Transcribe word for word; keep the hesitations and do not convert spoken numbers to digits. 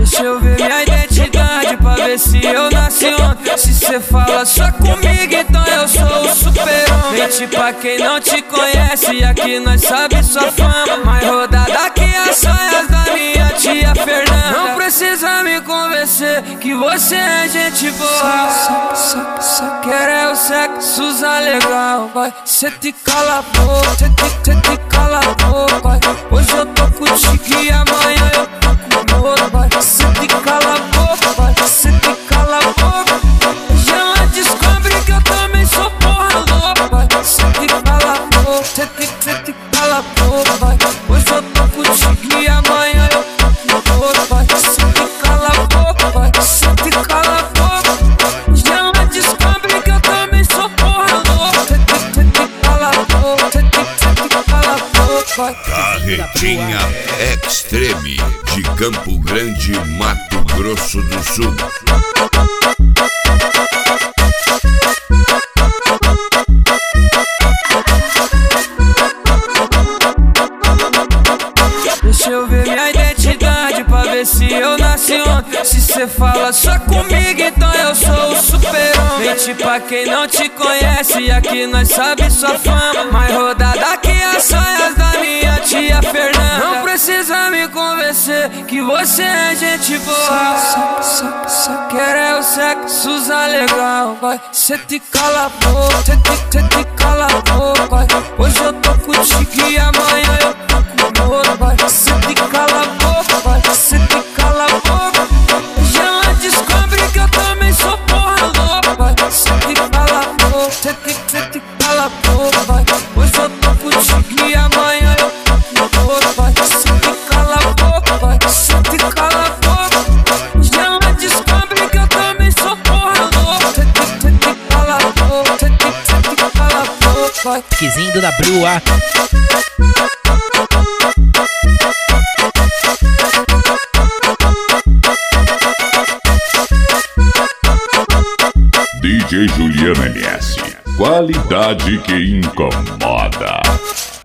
Deixa eu ver minha identidade pra ver se eu nasci ontem. Se cê fala só comigo, então eu sou o super-homem. Mente pra quem não te conhece, aqui nós sabe sua fama. Mais rodada que as saias da minha tia Fernanda. Não precisa me convencer que você é gente boa. Só, só, só quer é o sexo usar legal, vai. Cê te cala a boca, cê te, cê te cala a boca, vai. Hoje eu tô contigo e amanhã eu tô com outro, vai. Cê te cala a boca, vai. Cê te cala a boca. Hoje ela descobre que eu também sou porra louca, vai. Cê te cala a boca, cê te, cê te cala a boca, vai. Hoje eu tô contigo e amanhã eu tô com outro, vai. Cê te cala a boca, vai. Cê te cala a boca. Hoje ela descobre que eu também sou porra louca. Cê te, cê te cala a boca, cê te, cê te cala a boca, vai. Carretinha Extreme de Campo Grande, Mato Grosso do Sul. Deixa eu ver minha identidade pra ver se eu nasci ontem. Se cê fala só comigo, então eu sou o super-homem. Mente pra quem não te conhece, aqui nós sabe sua fama. Mais rodada que as saias da minha tia Fernanda. Não precisa me convencer que você é gente boa. Só, só, só quer é o sexo usar legal, vai. Cê te cala a boca, cê te, cê te cala a boca, vai. Hoje eu tô contigo e amanhã eu tô com outro, vai. Cê te cala a boca, vai. Cê te cala a boca. Hoje ela descobre que eu também sou porra louca, vai. Cê te cala a boca, cê te, cê te cala a boca, vai. Hoje eu tô contigo e amanhã eu tô com outro, vai. Cê te cala a boca, vai. Cê te cala a boca. Hoje ela descobre que eu também sou porra louca. Cê te, cê te cala a boca, cê te, cê te cala a boca, vai. Quizinho do W A. D J Juliano M S, qualidade que incomoda.